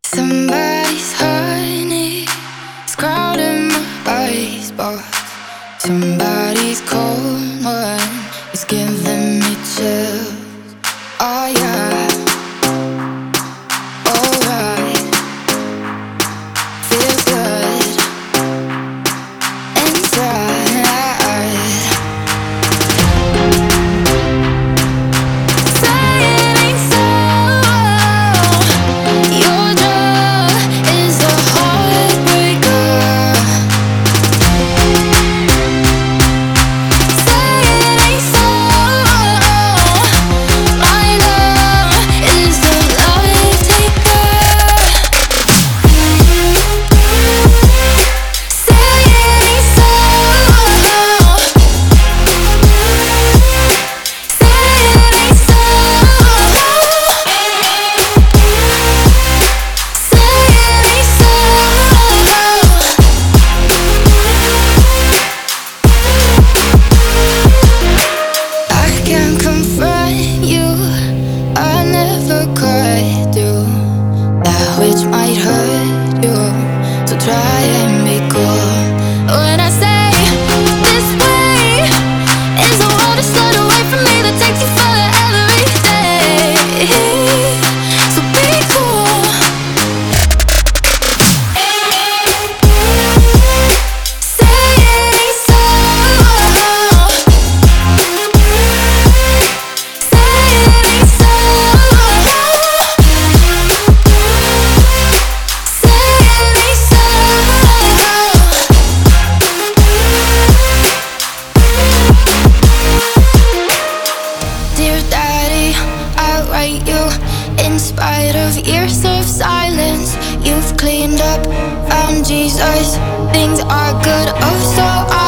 Somebody's honey is crowding my icebox. Somebody's cold one is giving me chills. Oh yeah, alright, feels good inside. Which might hurt you, so try and be cool. When I say this way is a world that's slid away from me that takes you further every day. So be cool. Say it ain't so. Say it ain't so. In spite of years of silence, you've cleaned up, found Jesus. Things are good, oh so